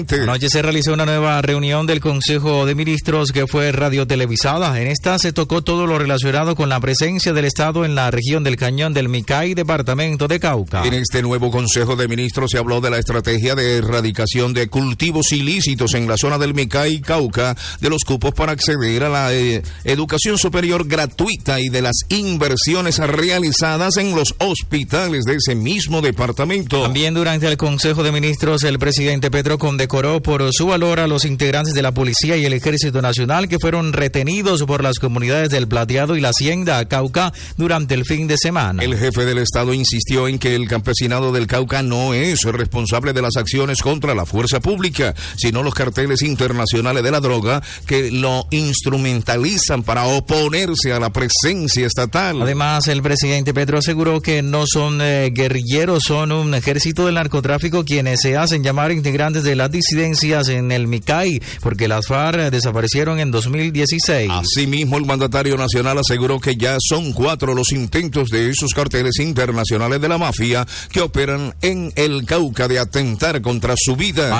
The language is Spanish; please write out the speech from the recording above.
Anoche se realizó una nueva reunión del Consejo de Ministros que fue radiotelevisada. En esta se tocó todo lo relacionado con la presencia del Estado en la región del Cañón del Micay, departamento de Cauca. En este nuevo Consejo de Ministros se habló de la estrategia de erradicación de cultivos ilícitos en la zona del Micay, Cauca, de los cupos para acceder a la educación superior gratuita y de las inversiones realizadas en los hospitales de ese mismo departamento. También durante el Consejo de Ministros, el presidente Petro condecoró por su valor a los integrantes de la Policía y el Ejército Nacional que fueron retenidos por las comunidades del Plateado y la Hacienda Cauca durante el fin de semana. El jefe del Estado insistió en que el campesinado del Cauca no es responsable de las acciones contra la fuerza pública, sino los carteles internacionales de la droga que lo instrumentalizan para oponerse a la presencia estatal. Además, el presidente Petro aseguró que no son guerrilleros, son un ejército del narcotráfico quienes se hacen llamar integrantes de las disidencias en el Micay, porque las FARC desaparecieron en 2016. Asimismo, el mandatario nacional aseguró que ya son 4 los intentos de esos carteles internacionales de la mafia que operan en el Cauca de atentar contra su vida.